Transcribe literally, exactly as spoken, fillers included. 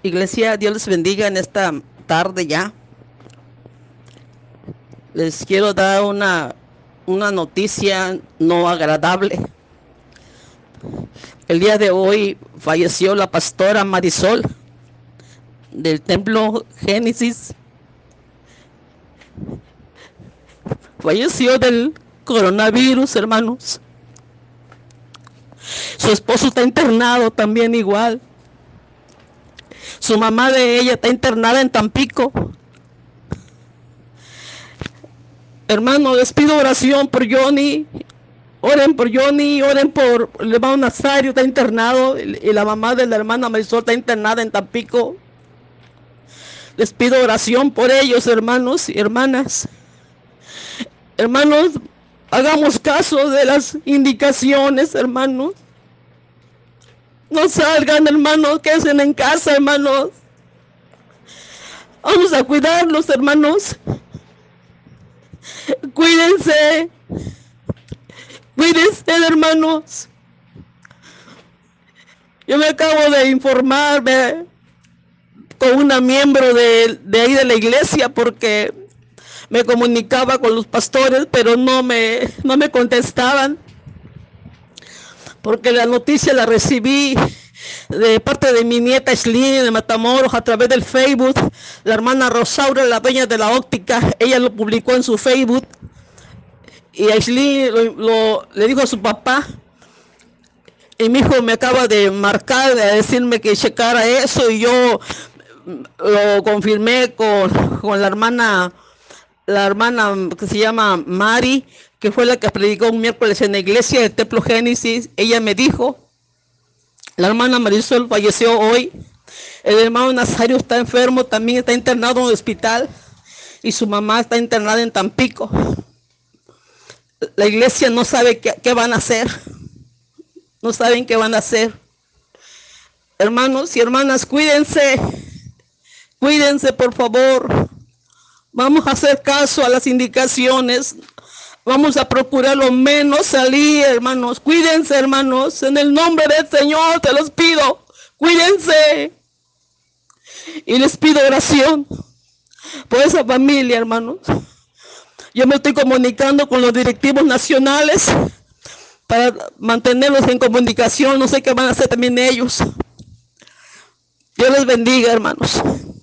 Iglesia, Dios les bendiga en esta tarde ya. Les quiero dar una, una noticia no agradable. El día de hoy falleció la pastora Marisol del Templo Génesis. Falleció del coronavirus, hermanos. Su esposo está internado también igual. Su mamá de ella está internada en Tampico. Hermano, les pido oración por Johnny. Oren por Johnny, oren por el hermano Nazario, está internado. Y la mamá de la hermana Marisol está internada en Tampico. Les pido oración por ellos, hermanos y hermanas. Hermanos, hagamos caso de las indicaciones, hermanos. No salgan, hermanos, quédense en casa, hermanos. Vamos a cuidarlos, hermanos. Cuídense. Cuídense, hermanos. Yo me acabo de informarme con una miembro de, de ahí de la iglesia porque me comunicaba con los pastores, pero no me, no me contestaban. Porque la noticia la recibí de parte de mi nieta Aislinn de Matamoros a través del Facebook. La hermana Rosaura, la dueña de la óptica, ella lo publicó en su Facebook. Y Aislinn lo, lo, le dijo a su papá. Y mi hijo me acaba de marcar, de decirme que checara eso. Y yo lo confirmé con, con la hermana, la hermana que se llama Mari, que fue la que predicó un miércoles en la iglesia del Templo Génesis. Ella me dijo, la hermana Marisol falleció hoy, el hermano Nazario está enfermo, también está internado en el hospital, y su mamá está internada en Tampico. La iglesia no sabe qué, qué van a hacer, no saben qué van a hacer. Hermanos y hermanas, cuídense, cuídense por favor. Vamos a hacer caso a las indicaciones. Vamos a procurar lo menos salir, hermanos. Cuídense, hermanos. En el nombre del Señor te los pido. Cuídense. Y les pido oración por esa familia, hermanos. Yo me estoy comunicando con los directivos nacionales para mantenerlos en comunicación. No sé qué van a hacer también ellos. Dios les bendiga, hermanos.